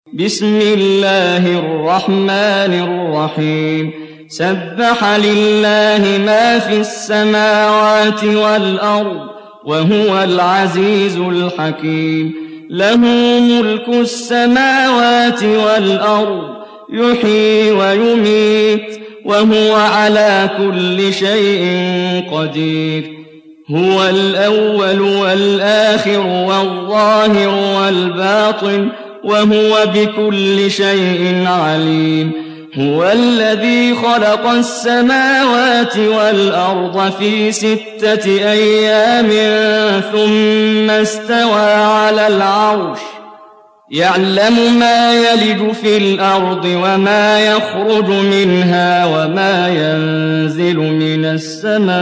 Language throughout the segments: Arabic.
بسم الله الرحمن الرحيم سبح لله ما في السماوات والأرض وهو العزيز الحكيم له ملك السماوات والأرض يحيي ويميت وهو على كل شيء قدير هو الأول والآخر والظاهر والباطن وهو بكل شيء عليم هو الذي خلق السماوات والأرض في 6 أيام ثم استوى على العرش يعلم ما يلج في الأرض وما يخرج منها وما ينزل من السماء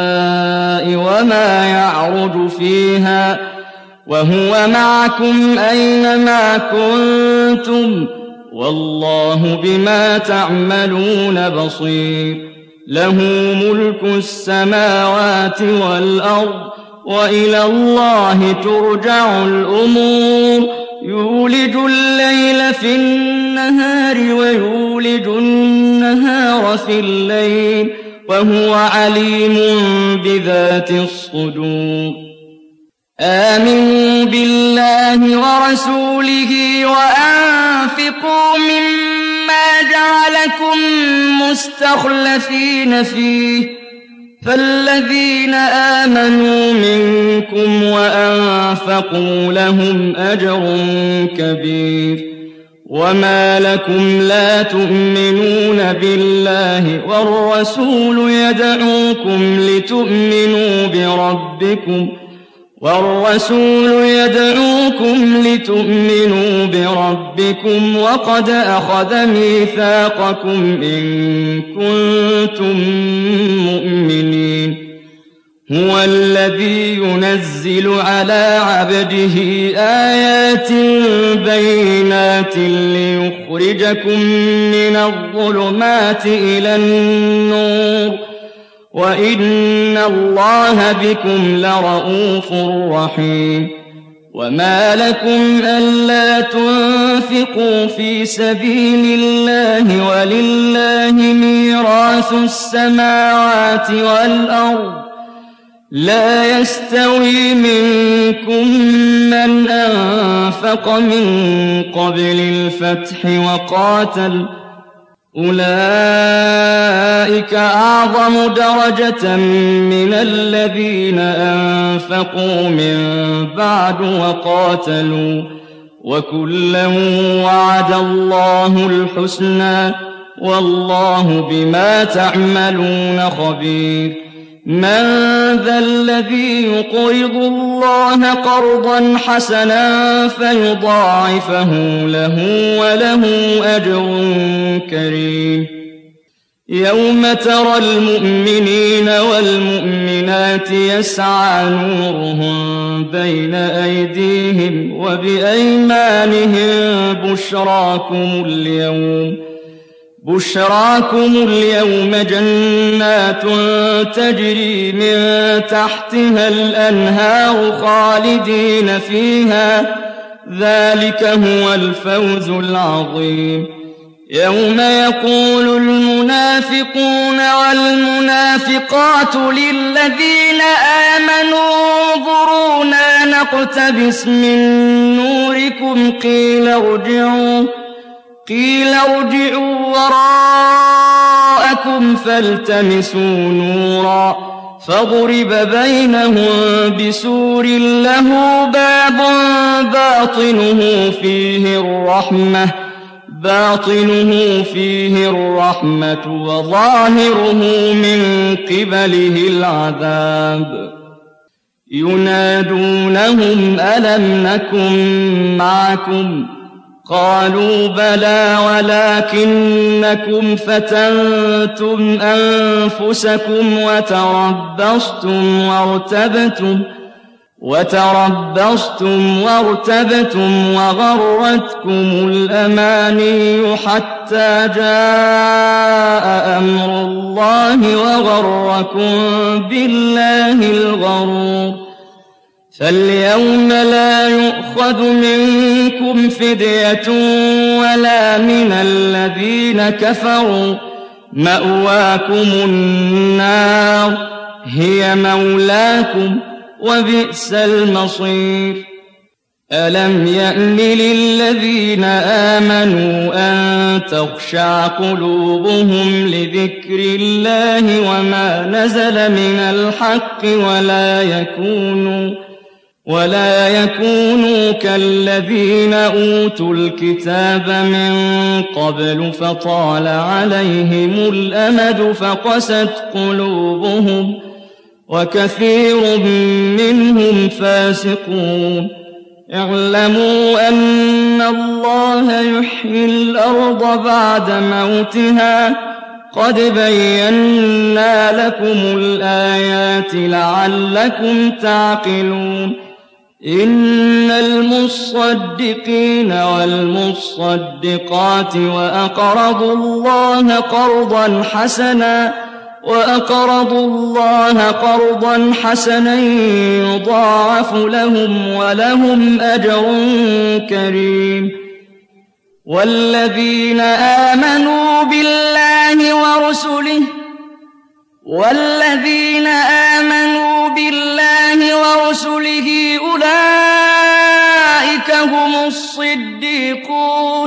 وما يعرج فيها وهو معكم أينما كنتم والله بما تعملون بصير له ملك السماوات والأرض وإلى الله ترجع الأمور يولج الليل في النهار ويولج النهار في الليل وهو عليم بذات الصدور آمنوا بالله ورسوله وأنفقوا مما جعلكم مستخلفين فيه فالذين آمنوا منكم وأنفقوا لهم أجر كبير وما لكم لا تؤمنون بالله والرسول يدعوكم لتؤمنوا بربكم وقد أخذ ميثاقكم إن كنتم مؤمنين هو الذي ينزل على عبده آيات بينات ليخرجكم من الظلمات إلى النور وإن الله بكم لرءوف رحيم وما لكم ألا تنفقوا في سبيل الله ولله ميراث السماوات والأرض لا يستوي منكم من أنفق من قبل الفتح وقاتل أولئك أعظم درجة من الذين أنفقوا من بعد وقاتلوا وكلا وعد الله الحسنى والله بما تعملون خبير من ذا الذي يقرض الله قرضا حسنا فيضاعفه له وله أجر كريم يوم ترى المؤمنين والمؤمنات يسعى نورهم بين أيديهم وبأيمانهم بشراكم اليوم جنات تجري من تحتها الأنهار خالدين فيها ذلك هو الفوز العظيم يوم يقول المنافقون والمنافقات للذين آمنوا انظرونا نقتبس من نوركم قيل ارجعوا وراءكم فالتمسوا نورا فضرب بينهم بسور له باب باطنه فيه الرحمة وظاهره من قبله العذاب ينادونهم ألم نكن معكم قالوا بلى ولكنكم فتنتم أنفسكم وتربصتم وارتبتم وغرتكم الأماني حتى جاء أمر الله وغركم بالله الغرور فاليوم لا يؤخذ منكم فدية ولا من الذين كفروا، مأواكم النار هي مولاكم وبئس المصير. ألم يأن للذين آمنوا أن تخشع قلوبهم لذكر الله وما نزل من الحق ولا يكونوا كالذين أوتوا الكتاب من قبل فطال عليهم الأمد فقست قلوبهم وكثير منهم فاسقون. اعلموا أن الله يحيي الأرض بعد موتها، قد بينا لكم الآيات لعلكم تعقلون. إن المصدقين والمصدقات وأقرضوا الله قرضا حسنا يضاعف لهم ولهم أجر كريم. والذين آمنوا بالله ورسله أولئك هم الصديقون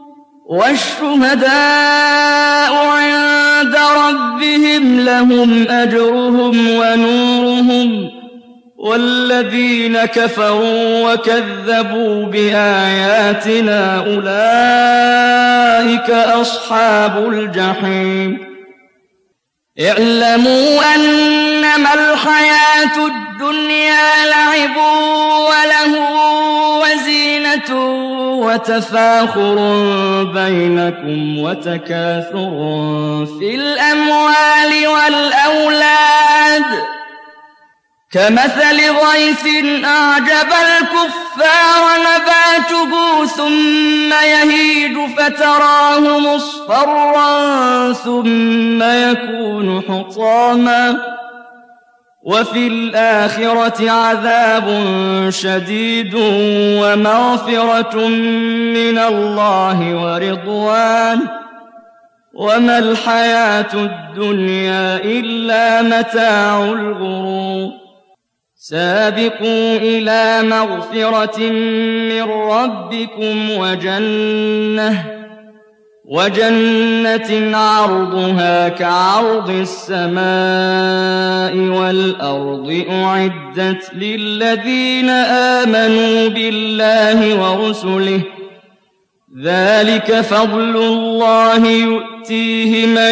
والشهداء عند ربهم لهم أجرهم ونورهم. والذين كفروا وكذبوا بآياتنا أولئك أصحاب الجحيم. اعلموا أنما الحياة الدنيا لعب ولهو وزينة وتفاخر بينكم وتكاثر في الأموال والأولاد كمثل غيث أعجب الكفار نباته ثم يهيج فتراه مصفرا ثم يكون حطاما، وفي الآخرة عذاب شديد ومغفرة من الله ورضوان، وما الحياة الدنيا إلا متاع الغرور. سابقوا إلى مغفرة من ربكم وجنة عرضها كعرض السماء والأرض أعدت للذين آمنوا بالله ورسله، ذلك فضل الله يؤتيه من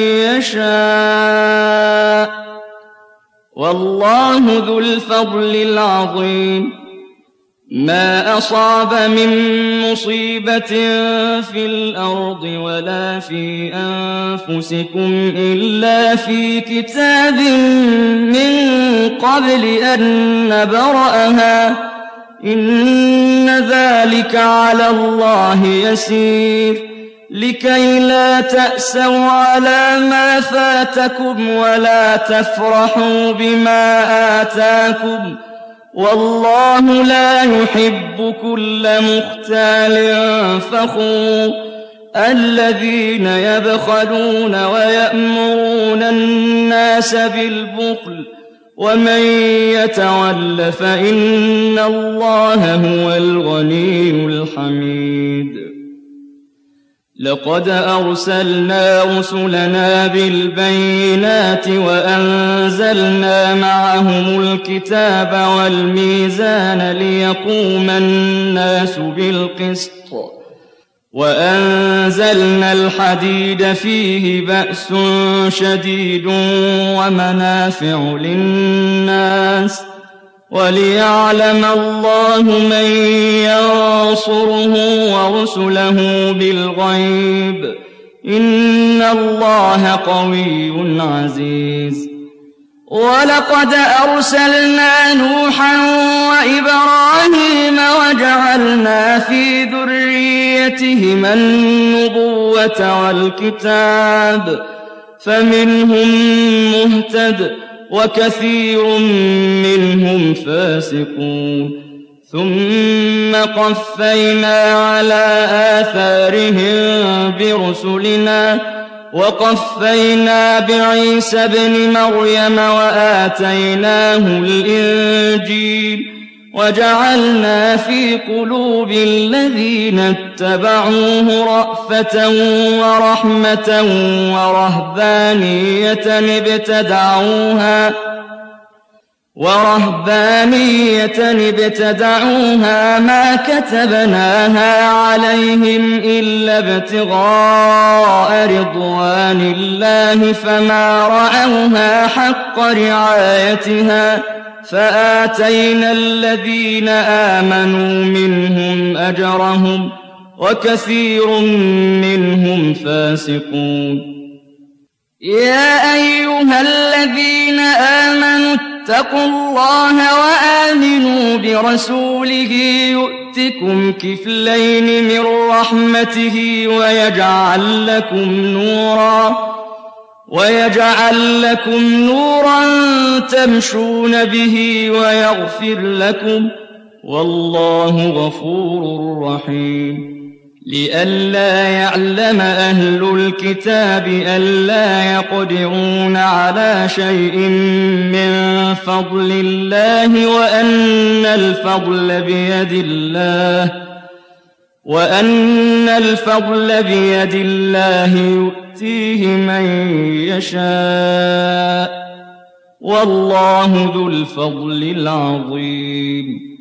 يشاء والله ذو الفضل العظيم. ما أصاب من مصيبة في الأرض ولا في أنفسكم إلا في كتاب من قبل أن نبرأها، إن ذلك على الله يسير. لكي لا تأسوا على ما فاتكم ولا تفرحوا بما آتاكم، والله لا يحب كل مختال فخور. الذين يبخلون ويأمرون الناس بالبخل ومن يتول فإن الله هو الغني الحميد. لقد أرسلنا رسلنا بالبينات وأنزلنا معهم الكتاب والميزان ليقوم الناس بالقسط، وأنزلنا الحديد فيه بأس شديد ومنافع للناس وليعلم الله من ينصره ورسله بالغيب، إن الله قوي عزيز. ولقد أرسلنا نوحا وإبراهيم وجعلنا في ذريتهما النبوة والكتاب، فمنهم مهتد وكثير منهم فاسقون ثم قفينا على آثارهم برسلنا وقفينا بعيسى ابن مريم وآتيناه الإنجيل وجعلنا في قلوب الذين اتبعوه رأفة ورحمة ورهبانية ابتدعوها ما كتبناها عليهم إلا ابتغاء رضوان الله فما رعوها حق رعايتها فآتينا الذين آمنوا منهم أجرهم وكثير منهم فاسقون يا أيها الذين آمنوا اتقوا الله وآمنوا برسوله يؤتكم كفلين من رحمته ويجعل لكم نورا تمشون به ويغفر لكم والله غفور رحيم لئلا يعلم أهل الكتاب ألا يقدرون على شيء من فضل الله وأن الفضل بيد الله يؤتيه من يشاء والله ذو الفضل العظيم